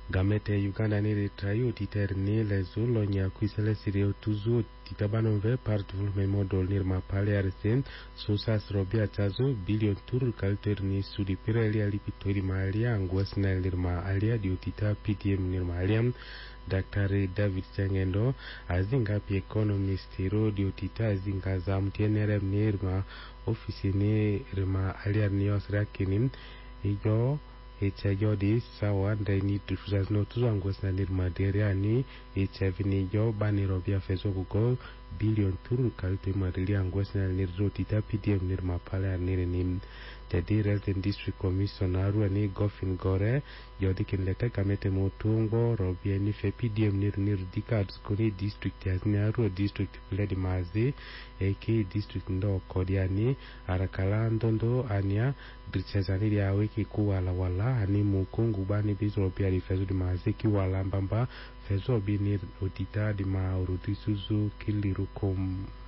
Gamete Uganda nere trayo titerne lezo lonya kuisele sireo tuzo titabanonve part volumemodol nirma pale arsen sosas robia tazo billion tur kalter ni sudi pireli alipitori maalia angwesna nirma alia diotita PTM nirma aliam Daktari David Changendo azinga pi economist hero diotita azinga za mtienere nirma ofisini nirma alia nios rakinim ijo HIV di sawa ndaini tufuzazno tuzangwesna nirma deriani HIV ni jo bani robia fezo kuko billion turu kalite madili angwesna nirzo tita PDM nirma pale nirinim jadi Resident District Commissioner ni Goffin Gore yodi kinleta kamete motungo robia ni fe PDM nir dikads kuni district yaznaru district pledi mazi AK district ndo kodiani arakala ndondo ania drichezani ya wiki kuwala wala ani mukungu bani bizo robia di fezo di mazi kiwala mbamba fezo bini otita di maurutisuzu kilirukom